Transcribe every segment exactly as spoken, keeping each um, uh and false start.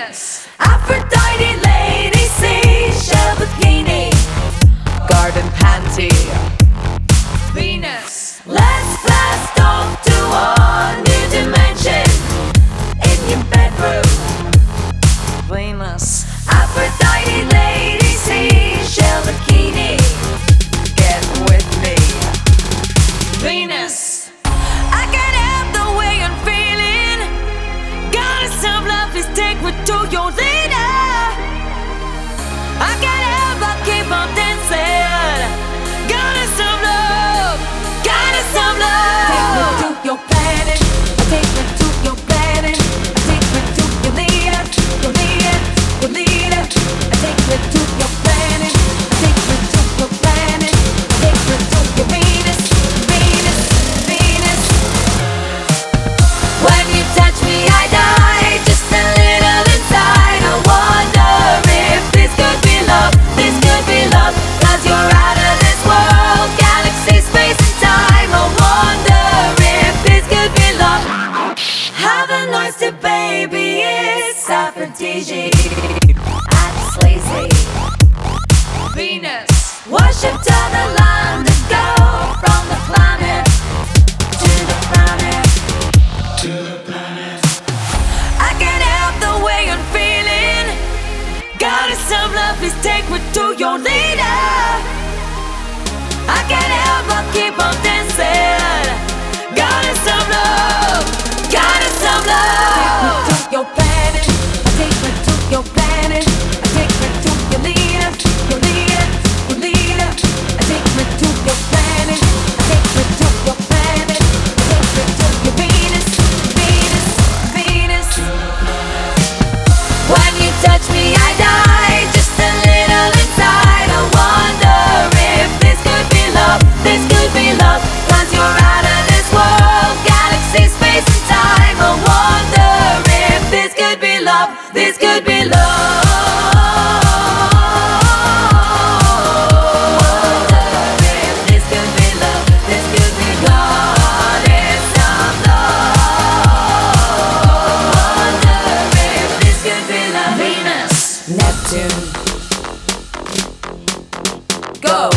Venus, Aphrodite, Lady Seashell Bikini, Garden Panty, Venus. Let's blast off to a new dimension in your bedroom. Venus, Aphrodite, Lady Seashell Bikini, get with me. Venus, I can't help the way I'm feeling. Goddess of love, please take me to your leader. I can't help but keep on dancing. Goddess of love, goddess of love. Take me to your planet, take me to your planet, take me to your leader, your leader, your leader. Take me to your planet, take me to your planet, take me to your Venus, Venus, Venus. When you touch me, I die just a little inside. I wonder if this could be love, this could be love. Cause you're out of this world, galaxy, space and time. I wonder if this could be love. Have a nice day, baby, it's Aphrodite. I'm sleazy. Venus, worship to the land that go from the planet to the planet. To the planet. I can't help the way I'm feeling. Goddess of love, please take me to your leader. I can't help but keep on dancing. Goddess of love, goddess of love. Take me to your planet, take me to your planet, take me to your leader, your leader, your leader. Take me to your planet, take me to your planet, take me to your Venus, Venus, Venus. When you touch me, I die just a little inside. I wonder if this could be love, this could be love. Cause you're out of this world, galaxy, space and time. I wonder if this could be love, this could be love. Wonder if this could be love, this could be goddess of love. Wonder if this could be love. Venus, Neptune, go.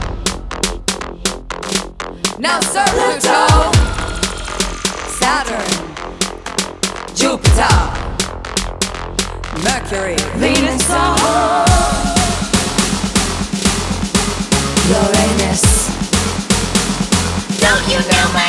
Now Sir Pluto, Saturn, Jupiter, Mercury, Venus, oh, Uranus. Don't you know my